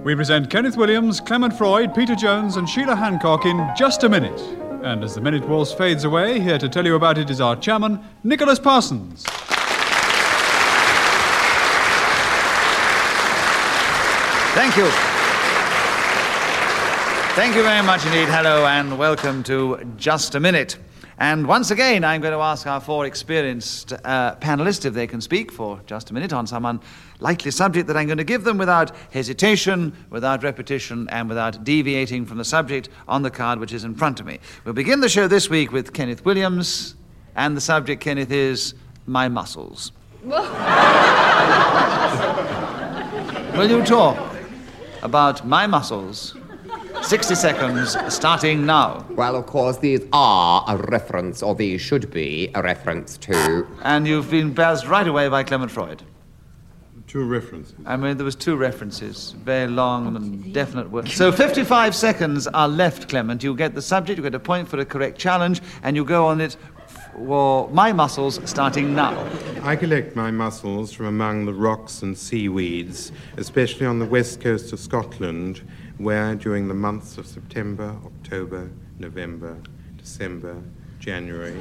We present Kenneth Williams, Clement Freud, Peter Jones and Sheila Hancock in Just a Minute. And as the minute waltz fades away, here to tell you about it is our chairman, Nicholas Parsons. Thank you. Thank you very much indeed. Hello and welcome to Just a Minute. And once again, I'm going to ask our four experienced panelists if they can speak for just a minute on some unlikely subject that I'm going to give them without hesitation, without repetition, and without deviating from the subject on the card which is in front of me. We'll begin the show this week with Kenneth Williams, and the subject, Kenneth, is my muscles. Will you talk about my muscles? 60 seconds, starting now. Well, of course, these are a reference, or these should be a reference to... And you've been buzzed right away by Clement Freud. Two references. I mean, there was two references, very long and definite words. So 55 seconds are left, Clement. You get the subject, you get a point for a correct challenge, and you go on it for my muscles, starting now. I collect my mussels from among the rocks and seaweeds, especially on the west coast of Scotland, where during the months of September, October, November, December, January,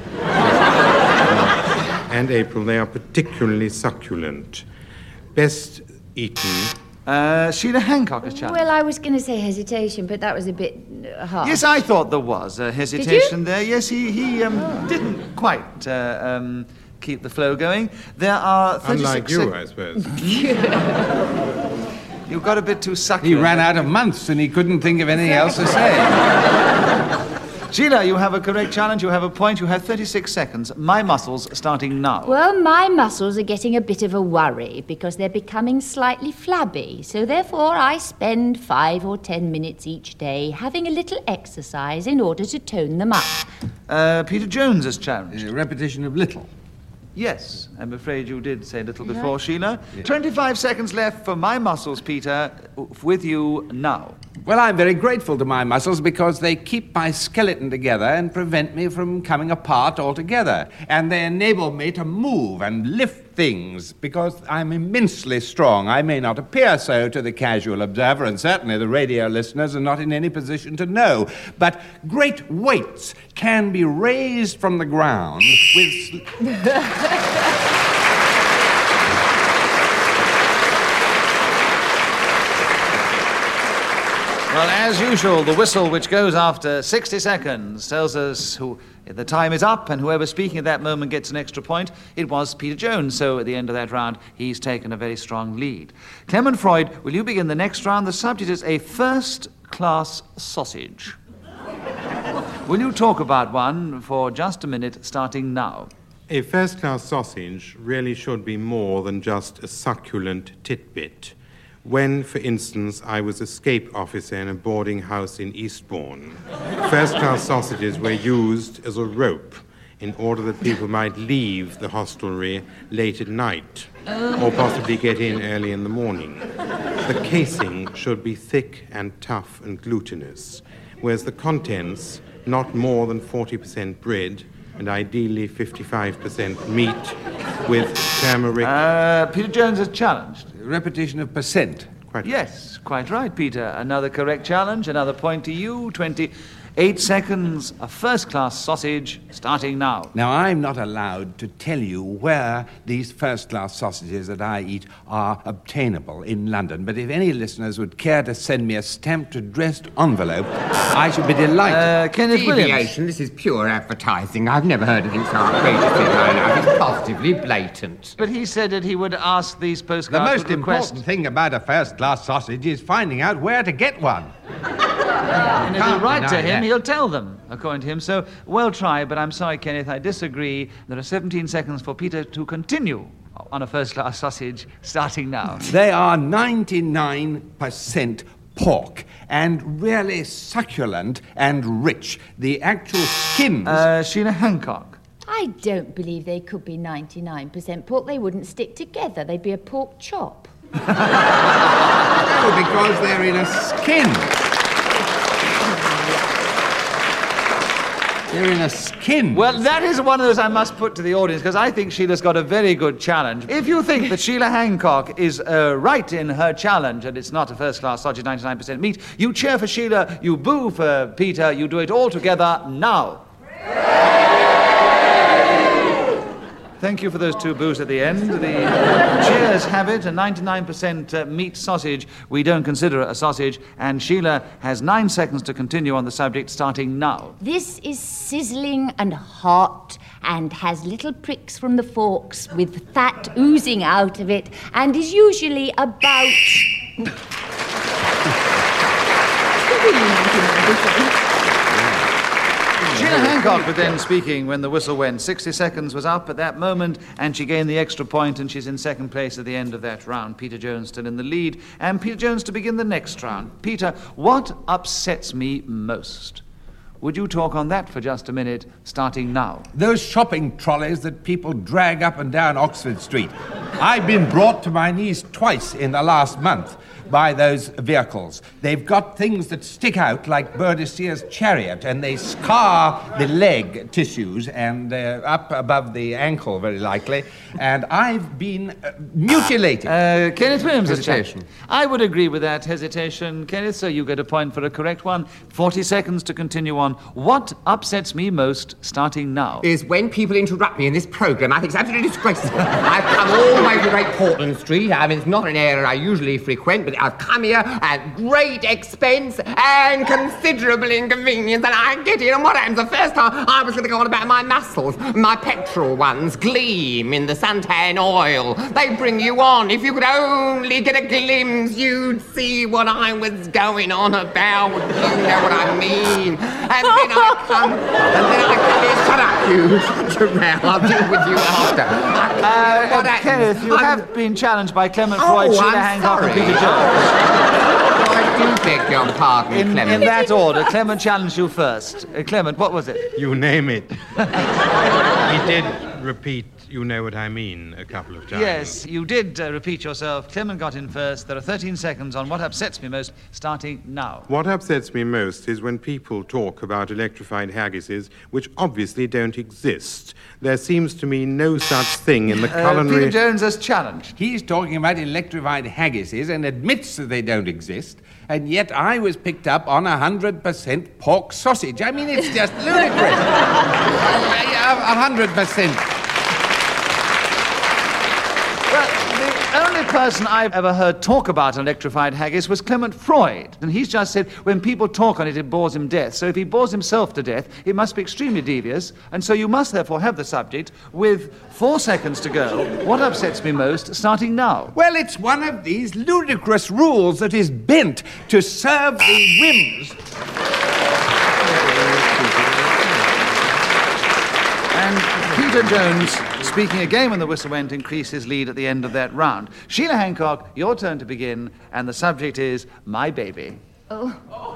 and April, they are particularly succulent. Best eaten... Sheila Hancock has challenged. Well, I was going to say hesitation, but that was a bit harsh. Yes, I thought there was a hesitation there. Yes, he didn't quite keep the flow going. There are 36... Unlike you, I suppose. You got a bit too succulent. He ran out of months and he couldn't think of anything else to say. Sheila, you have a correct challenge. You have a point. You have 36 seconds. My muscles starting now. Well, my muscles are getting a bit of a worry because they're becoming slightly flabby. So therefore, I spend 5 or 10 minutes each day having a little exercise in order to tone them up. Peter Jones has challenged. A repetition of little. Yes, I'm afraid you did say little before, Sheila. Yeah. 25 seconds left for my muscles, Peter, with you now. Well, I'm very grateful to my muscles because they keep my skeleton together and prevent me from coming apart altogether. And they enable me to move and lift things because I'm immensely strong. I may not appear so to the casual observer, and certainly the radio listeners are not in any position to know. But great weights can be raised from the ground with... Well, as usual, the whistle which goes after 60 seconds tells us the time is up, and whoever's speaking at that moment gets an extra point. It was Peter Jones, so at the end of that round, he's taken a very strong lead. Clement Freud, will you begin the next round? The subject is a first-class sausage. Will you talk about one for just a minute, starting now? A first-class sausage really should be more than just a succulent titbit. When, for instance, I was escape officer in a boarding house in Eastbourne, first-class sausages were used as a rope in order that people might leave the hostelry late at night or possibly get in early in the morning. The casing should be thick and tough and glutinous, whereas the contents not more than 40% bread and ideally 55% meat with turmeric. Peter Jones has challenged. Repetition of percent. Yes, quite right, Peter. Another correct challenge, another point to you. 28 seconds, a first-class sausage, starting now. Now, I'm not allowed to tell you where these first-class sausages that I eat are obtainable in London, but if any listeners would care to send me a stamped addressed envelope, I should be delighted. Kenneth Williams. Deviation, this is pure advertising. I've never heard anything so outrageous in my life. It's positively blatant. But he said that he would ask these The postcards most with request. important thing about a first-class sausage is finding out where to get one. And if you write to deny him, that. he'll tell them, according to him. So, well tried, but I'm sorry, Kenneth, I disagree. There are 17 seconds for Peter to continue on a first-class sausage, starting now. They are 99% pork and really succulent and rich. The actual skins... Sheila Hancock. I don't believe they could be 99% pork. They wouldn't stick together. They'd be a pork chop. No, because they're in a skin. They're in a skin. Well, that is one of those I must put to the audience, because I think Sheila's got a very good challenge. If you think that Sheila Hancock is right in her challenge and it's not a first-class sausage 99% meat, you cheer for Sheila, you boo for Peter, you do it all together now. Thank you for those two boos at the end. The cheers have it, a 99% meat sausage we don't consider a sausage, and Sheila has 9 seconds to continue on the subject, starting now. This is sizzling and hot and has little pricks from the forks with fat oozing out of it and is usually about... Sheila Hancock was then speaking when the whistle went. 60 seconds was up at that moment, and she gained the extra point, and she's in second place at the end of that round. Peter Jones still in the lead, and Peter Jones to begin the next round. Peter, what upsets me most? Would you talk on that for just a minute, starting now? Those shopping trolleys that people drag up and down Oxford Street. I've been brought to my knees twice in the last month by those vehicles. They've got things that stick out like Boadicea's chariot, and they scar the leg tissues and up above the ankle, very likely. And I've been mutilated. Kenneth Williams has Hesitation. I would agree with that hesitation, Kenneth, so you get a point for a correct one. 40 seconds to continue on. What upsets me most, starting now? Is when people interrupt me in this programme. I think it's absolutely disgraceful. I've come all the way to Great Portland Street. I mean, it's not an area I usually frequent, but I've come here at great expense and considerable inconvenience, and I get in, and what happens? The first time I was going to go on about my muscles, my pectoral ones gleam in the suntan oil. They bring you on. If you could only get a glimpse, you'd see what I was going on about. You know what I mean. And then I come here. Shut up, you. Shut your mouth. I'll deal with you after. What happens? Kenneth, you have been challenged by Clement Freud, Sheila I'm Hancock, and sorry. Peter Jones. I do beg your pardon, In Clement. that order, Clement challenged you first. Clement, what was it? You name it. He did repeat, you know what I mean, a couple of times. Yes, you did repeat yourself. Clement got in first. There are 13 seconds on what upsets me most, starting now. What upsets me most is when people talk about electrified haggises, which obviously don't exist. There seems to me no such thing in the culinary... Peter Jones has challenged. He's talking about electrified haggises and admits that they don't exist, and yet I was picked up on 100% pork sausage. I mean, it's just ludicrous. 100%. The only person I've ever heard talk about an electrified haggis was Clement Freud. And he's just said when people talk on it, it bores him death. So if he bores himself to death, it must be extremely devious. And so you must therefore have the subject with 4 seconds to go. What upsets me most, starting now? Well, it's one of these ludicrous rules that is bent to serve the whims. And Peter Jones, speaking again when the whistle went, increased his lead at the end of that round. Sheila Hancock, your turn to begin, and the subject is My Baby. Oh.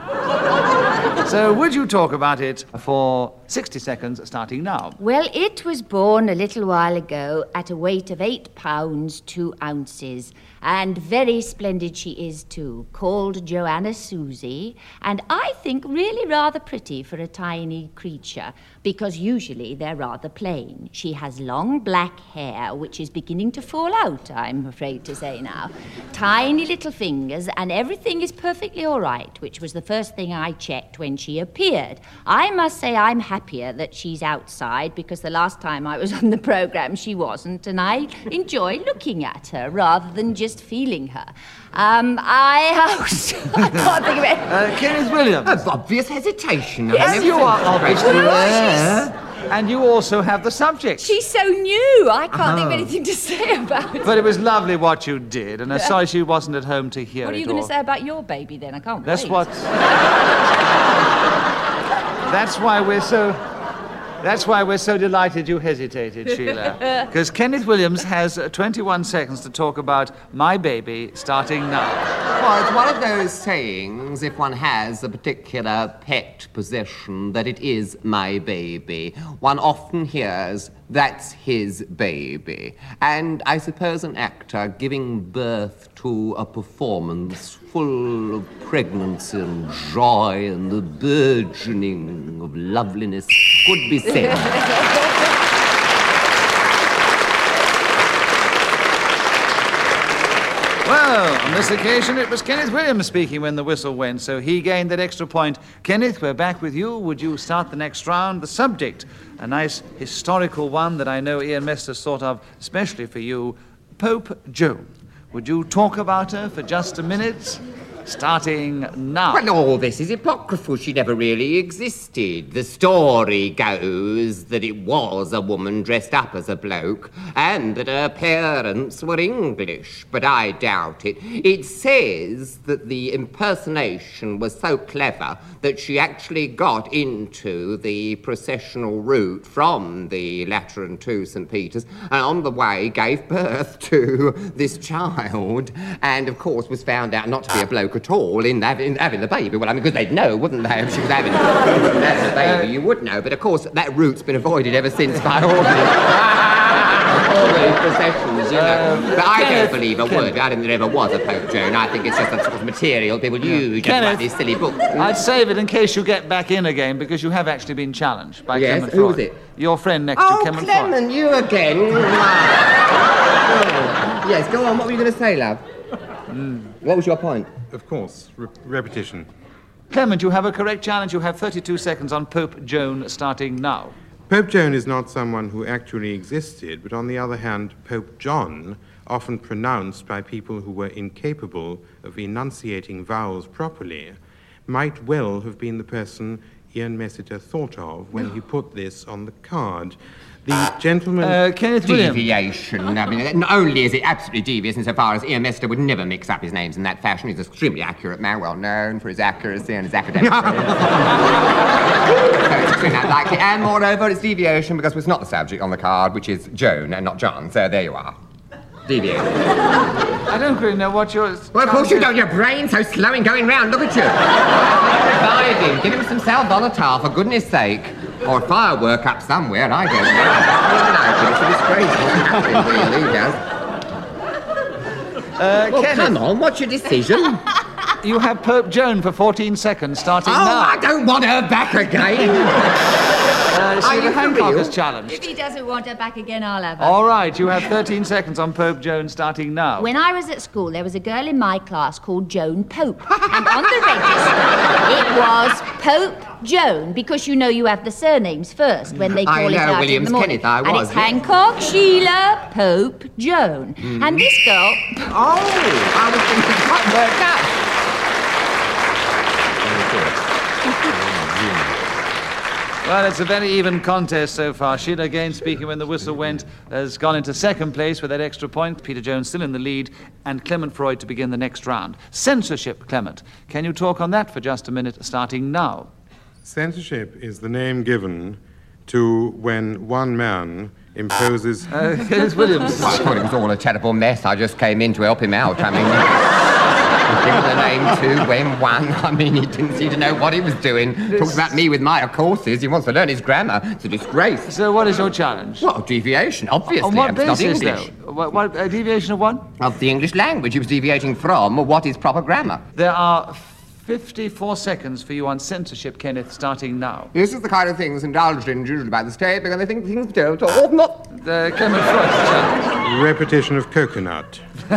So would you talk about it for 60 seconds, starting now? Well, it was born a little while ago at a weight of 8 pounds 2 ounces, and very splendid she is too, called Joanna Susie, and I think really rather pretty for a tiny creature, because usually they're rather plain. She has long black hair, which is beginning to fall out, I'm afraid to say now, tiny little fingers, and everything is perfectly all right, which was the first thing I checked when she appeared. I must say I'm happier that she's outside, because the last time I was on the programme she wasn't, and I enjoy looking at her rather than just feeling her. I can't think of it. Kenneth Williams. Of obvious hesitation. Yes, you are obviously Yes. there. And you also have the subject. She's so new, I can't think of anything to say about it. But it was lovely what you did, and I'm sorry she wasn't at home to hear it. What are you going to say about your baby then? I can't That's wait. what... That's why we're so delighted you hesitated, Sheila. Because Kenneth Williams has 21 seconds to talk about My Baby, starting now. Well, it's one of those sayings, if one has a particular pet possession, that it is my baby. One often hears, that's his baby. And I suppose an actor giving birth to a performance full of pregnancy and joy and the burgeoning of loveliness could be said. Well, on this occasion, it was Kenneth Williams speaking when the whistle went, so he gained that extra point. Kenneth, we're back with you. Would you start the next round? The subject, a nice historical one that I know Ian Mester's thought of especially for you, Pope Joan. Would you talk about her for just a minute? Starting now. Well, all this is apocryphal. She never really existed. The story goes that it was a woman dressed up as a bloke and that her parents were English, but I doubt it. It says that the impersonation was so clever that she actually got into the processional route from the Lateran to St. Peter's and on the way gave birth to this child and, of course, was found out not to be a bloke at all in having the baby. Well, I mean, because they'd know, wouldn't they, if she was having the baby? You would know. But, of course, that route's been avoided ever since by all these processions, you know. But I don't believe a word. I don't think there ever was a Pope Joan. I think it's just a sort of material people use just like these silly books. I'd save it in case you get back in again, because you have actually been challenged by Clement Freud. Who was it? Your friend next to Clement Freud. Oh, Clement, you again. Yes, go on. What were you going to say, love? What was your point? Of course, repetition. Clement, you have a correct challenge. You have 32 seconds on Pope Joan starting now. Pope Joan is not someone who actually existed, but on the other hand, Pope John, often pronounced by people who were incapable of enunciating vowels properly, might well have been the person Ian Messiter thought of when he put this on the card. The gentleman... Kenneth Williams. Deviation. I mean, not only is it absolutely devious insofar as Ian Messiter would never mix up his names in that fashion. He's an extremely accurate man, well known for his accuracy and his academic training. So it's extremely unlikely. And moreover, it's deviation because it's not the subject on the card, which is Joan and not John. So there you are. Deviation. I don't really know what yours... Well, of course you don't. Your brain's so slow in going round. Look at you. Revive him. Give him some sal volatile, for goodness sake. Or a firework up somewhere, I don't know. It's a disgrace. It really does. Well, come on, what's your decision? You have Pope Joan for 14 seconds starting now. I don't want her back again. Sheila Hancock has challenged. If he doesn't want her back again, I'll have her. All right, you have 13 seconds on Pope Joan starting now. When I was at school, there was a girl in my class called Joan Pope. And on the register, it was Pope Joan, because you know you have the surnames first when they call it out Williams, in the morning. Kenneth, I was. And it's Hancock, Sheila, Pope, Joan. And this girl... Oh, I was thinking quite worked out. Well, it's a very even contest so far. Sheila, again speaking when the whistle went, has gone into second place with that extra point. Peter Jones still in the lead, and Clement Freud to begin the next round. Censorship, Clement. Can you talk on that for just a minute, starting now? Censorship is the name given to when one man imposes... Kenneth Williams. Well, I thought it was all a terrible mess. I just came in to help him out. I mean... Given the name to when one. I mean, he didn't seem to know what he was doing. Talks about me with my courses. He wants to learn his grammar. It's a disgrace. So what is your challenge? Well, deviation, obviously. On what It's not basis, English. though? What deviation of what? Of the English language. He was deviating from what is proper grammar. There are 54 seconds for you on censorship, Kenneth, starting now. This is the kind of thing that's indulged in usually by the state because they think things don't or not. The Clement Freud challenge. Repetition of coconut.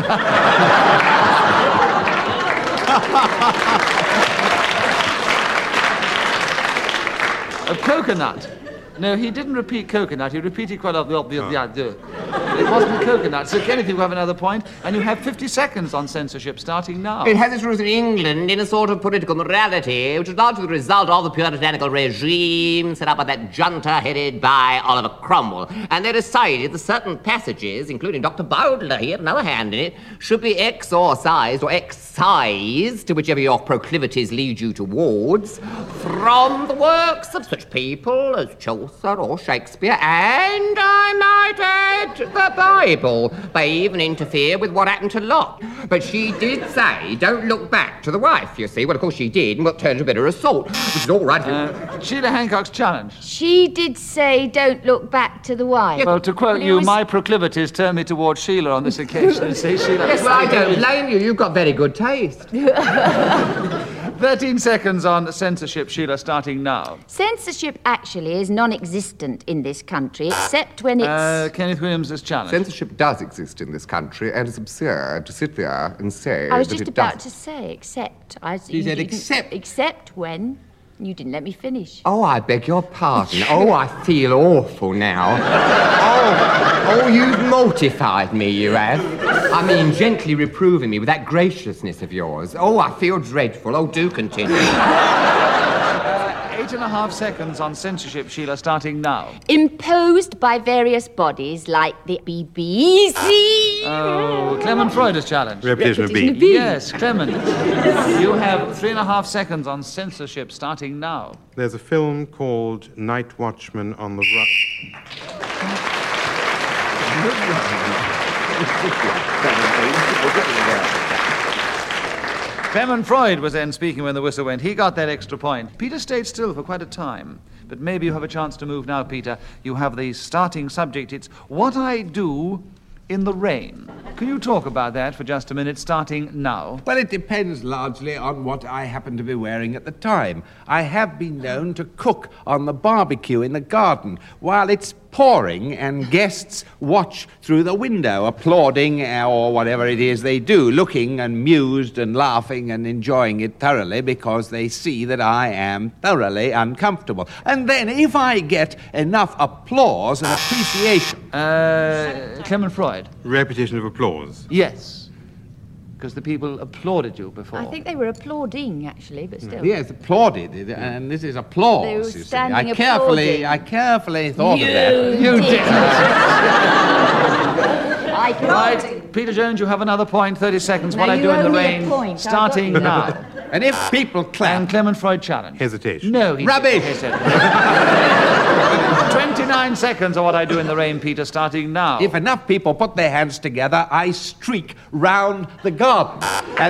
A coconut. No, he didn't repeat coconut. He repeated quite a lot. It wasn't coconut. So, Kenneth, you have another point, and you have 50 seconds on censorship starting now. It has its roots in England in a sort of political morality, which is largely the result of the puritanical regime set up by that junta headed by Oliver Cromwell. And they decided that certain passages, including Dr. Bowdler, he had another hand in it, should be exorcised or excised, whichever your proclivities lead you towards, from the works of such people as Chaucer or Shakespeare, and I might add, the Bible. They even interfere with what happened to Lot. But she did say, don't look back to the wife, you see. Well, of course she did, and what turned to a bitter assault, which is all right. Sheila Hancock's challenge. She did say, don't look back to the wife. Well, to quote you, my proclivities turn me towards Sheila on this occasion. See, Sheila. Yes, well, I don't blame you. You've got very good taste. 13 seconds on censorship, Sheila, starting now. Censorship actually is non-existent in this country, except when it's... Kenneth Williams' challenge. Censorship does exist in this country, and it's absurd to sit there and say I was that just it about doesn't. to say, except... You said except. Except when you didn't let me finish. Oh, I beg your pardon. Oh, I feel awful now. Oh, you've mortified me, you have. I mean, gently reproving me with that graciousness of yours. Oh, I feel dreadful. Oh, do continue. 8.5 seconds on censorship, Sheila, starting now. Imposed by various bodies like the BBC. Oh, Clement Freud's challenge. Repetition of B. Yes, Clement. You have 3.5 seconds on censorship, starting now. There's a film called Night Watchman on the Run. Clement Freud was then speaking when the whistle went. He got that extra point. Peter stayed still for quite a time. But maybe you have a chance to move now, Peter. You have the starting subject. It's what I do in the rain. Can you talk about that for just a minute, starting now? Well, it depends largely on what I happen to be wearing at the time. I have been known to cook on the barbecue in the garden while it's pouring and guests watch through the window, applauding or whatever it is they do, looking amused and laughing and enjoying it thoroughly because they see that I am thoroughly uncomfortable. And then if I get enough applause and appreciation... Clement Freud. Repetition of applause. Yes. Because the people applauded you before. I think they were applauding, actually, but still. Yes, applauded, and this is applause. They were you see. standing I carefully thought of that. You did. I can't. Right, Peter Jones, you have another point, 30 seconds. What No, I you do in the owe me a rain, point. starting now. And if people clap, And Clement Freud challenge. Hesitation. No, he Rubbish. hesitated. 29 seconds of what I do in the rain, Peter, starting now. if enough people put their hands together, I streak round the garden. And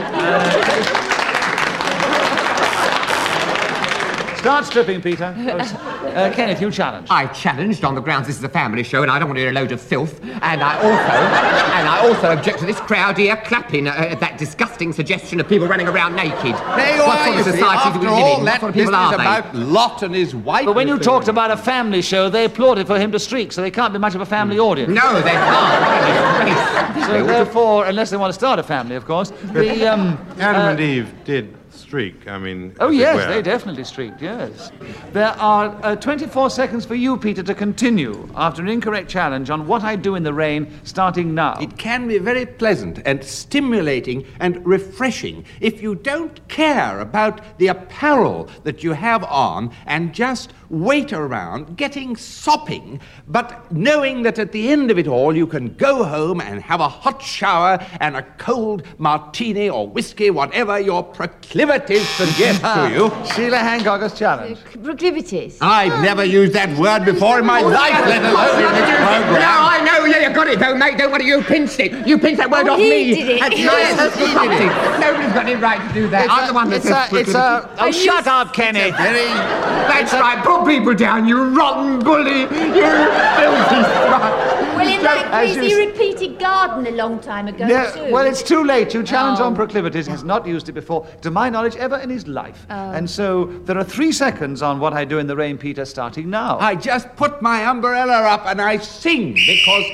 Start stripping, Peter. Kenneth, you challenge. I challenged on the grounds this is a family show and I don't want to hear a load of filth. And I also object to this crowd here clapping at that disgusting suggestion of people running around naked. there you What are, sort you of see. society do we After live all, in? What that sort of business people are they? about Lot and his wife. But when you talked about a family show, they applauded for him to streak, so they can't be much of a family audience. No, they can't. So therefore, unless they want to start a family, of course, the Adam and Eve did streak, I mean... Oh, as it yes, were. they definitely streaked, yes. There are 24 seconds for you, Peter, to continue after an incorrect challenge on what I do in the rain, starting now. It can be very pleasant and stimulating and refreshing if you don't care about the apparel that you have on and just wait around getting sopping, but knowing that at the end of it all you can go home and have a hot shower and a cold martini or whiskey, whatever your proclivities suggest to you. Sheila Hancock's challenge. Proclivities. I've never used that word before in my life, let alone in this No, program. I know, yeah, you got it though, mate. Don't worry, you pinched it. You pinched that word Oh, off he me. did it. That's Yes, nice. he did it. Nobody's got any right to do that. I'm the one that says Oh, shut up, Kenneth. That's right, put people down, you rotten bully, you filthy slut. Well, in that as case, you he s- repeated garden a long time ago, Yeah, too. well, it's too late. You challenge Oh. on proclivities. He's not used it before, to my knowledge, ever in his life. And so there are 3 seconds on what I do in the rain, Peter, starting now. I just put my umbrella up and I sing because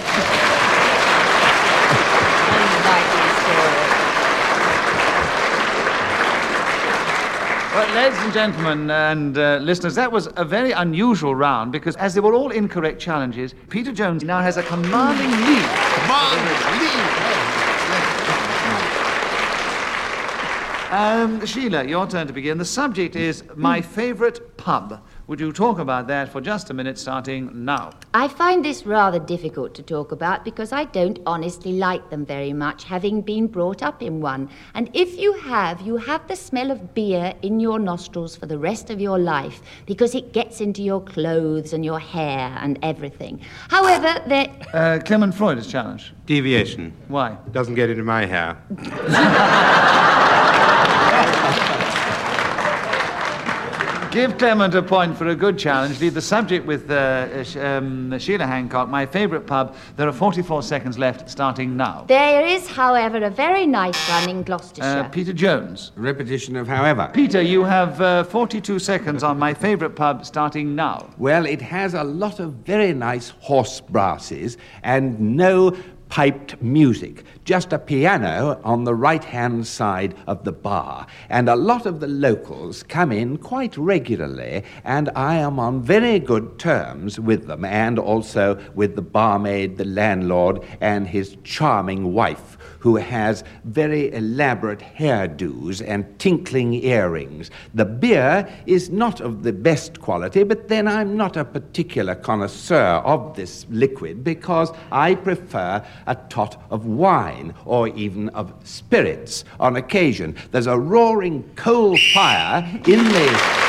Well, ladies and gentlemen and listeners, that was a very unusual round because as they were all incorrect challenges, Peter Jones now has a commanding lead. Sheila, your turn to begin. The subject is my favourite pub. Would you talk about that for just a minute, starting now? I find this rather difficult to talk about because I don't honestly like them very much, having been brought up in one. And if you have the smell of beer in your nostrils for the rest of your life because it gets into your clothes and your hair and everything. However, there... Clement Freud is challenged. Deviation. Why? Doesn't get into my hair. Give Clement a point for a good challenge. Leave the subject with Sheila Hancock, my favourite pub. There are 44 seconds left, starting now. There is, however, a very nice one in Gloucestershire. Peter Jones. Repetition of however. Peter, you have 42 seconds on my favourite pub, starting now. Well, it has a lot of very nice horse brasses and no piped music, just a piano on the right-hand side of the bar. And a lot of the locals come in quite regularly, and I am on very good terms with them, and also with the barmaid, the landlord, and his charming wife, who has very elaborate hairdos and tinkling earrings. The beer is not of the best quality, but then I'm not a particular connoisseur of this liquid because I prefer a tot of wine or even of spirits on occasion. There's a roaring coal fire in the...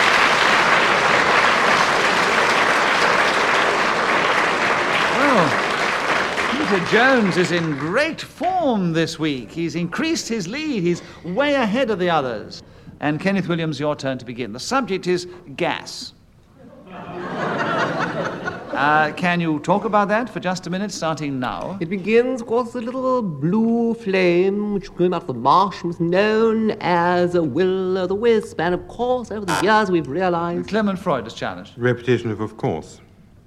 Peter Jones is in great form this week. He's increased his lead. He's way ahead of the others. And Kenneth Williams, your turn to begin. The subject is gas. Can you talk about that for just a minute, starting now? It begins, of course, a little blue flame which came out of the marsh was known as a will-o'-the-wisp, and of course, over the years we've realised... Clement Freud is challenged. Repetition of course.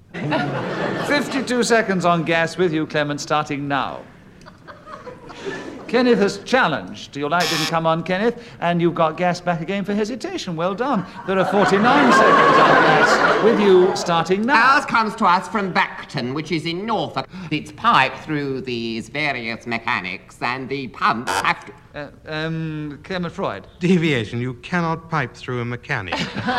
52 seconds on gas with you, Clement, starting now. Kenneth has challenged. Your light didn't come on, Kenneth, and you've got gas back again for hesitation. Well done. There are 49 seconds on gas with you, starting now. Ours comes to us from Bacton, which is in Norfolk. It's piped through these various mechanics, and the pumps have to... Clement Freud. Deviation, you cannot pipe through a mechanic.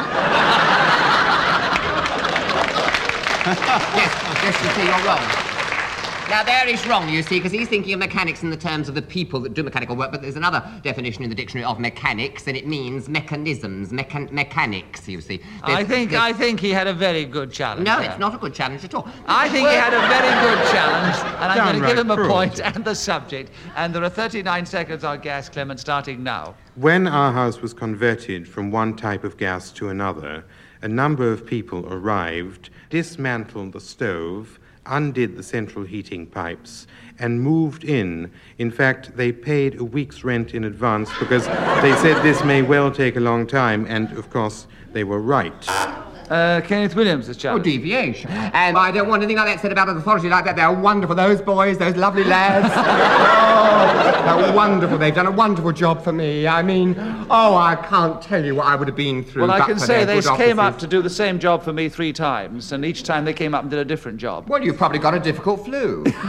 Yes, you see, you're wrong. Now, there he's wrong, you see, because he's thinking of mechanics in the terms of the people that do mechanical work, but there's another definition in the dictionary of mechanics, and it means mechanisms, mechanics, you see. I think he had a very good challenge. No, there. it's not a good challenge at all. I think he had a very good challenge, and I'm going to give him a Downright point and the subject. And there are 39 seconds on gas, Clement, starting now. When our house was converted from one type of gas to another, a number of people arrived, dismantled the stove, undid the central heating pipes, and moved in. In fact, they paid a week's rent in advance because they said this may well take a long time, and of course, they were right. Kenneth Williams is Oh, challenged. deviation. And I don't want anything like that said about an authority like that. They're wonderful, those boys, those lovely lads. Oh, they're wonderful. They've done a wonderful job for me. I mean, I can't tell you what I would have been through. Well, I but can for say their they good came up offices. to do the same job for me 3 times, and each time they came up and did a different job. Well, you've probably got a difficult flu. They're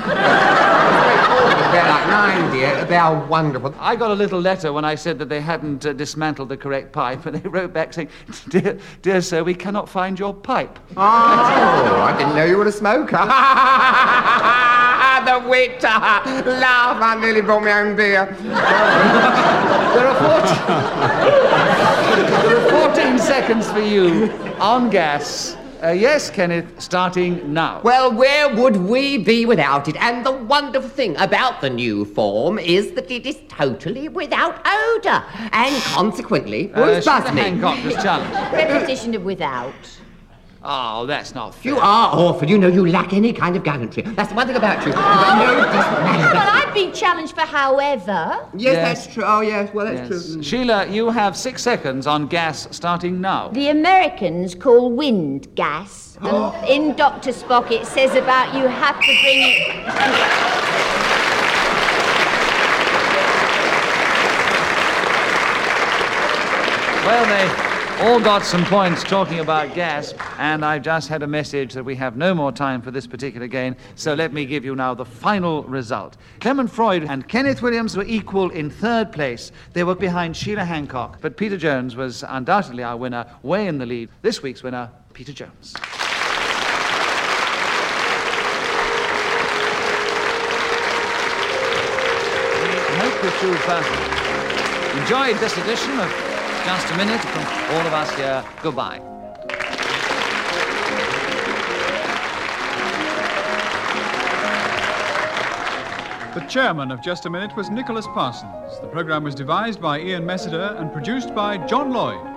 like 9, dear. They're wonderful. I got a little letter when I said that they hadn't dismantled the correct pipe, and they wrote back saying, Dear sir, we cannot find your pipe. Oh, I didn't know you were a smoker. The wit. Laugh, I nearly brought my own beer. There are 14 seconds for you on gas. Yes, Kenneth, starting now. Well, where would we be without it? And the wonderful thing about the new form is that it is totally without odour. And consequently, who's Sheila buzzing me? Hancock was challenged. Repetition of without. Oh, that's not fair. You are awful. You know you lack any kind of gallantry. That's the one thing about you. You've got no decent manners. Well, I've been challenged for however. Yes, Yes. that's true. Oh, yes, well, that's Yes. true. Sheila, you have 6 seconds on gas, starting now. The Americans call wind gas. And in Dr. Spock it says about you have to bring it... Well, they all got some points talking about gas, and I've just had a message that we have no more time for this particular game, so let me give you now the final result. Clement Freud and Kenneth Williams were equal in 3rd place. They were behind Sheila Hancock, but Peter Jones was undoubtedly our winner, way in the lead. This week's winner, Peter Jones. I hope that you've enjoyed this edition of Just a Minute. From all of us here, goodbye. The chairman of Just a Minute was Nicholas Parsons. The programme was devised by Ian Messiter and produced by John Lloyd.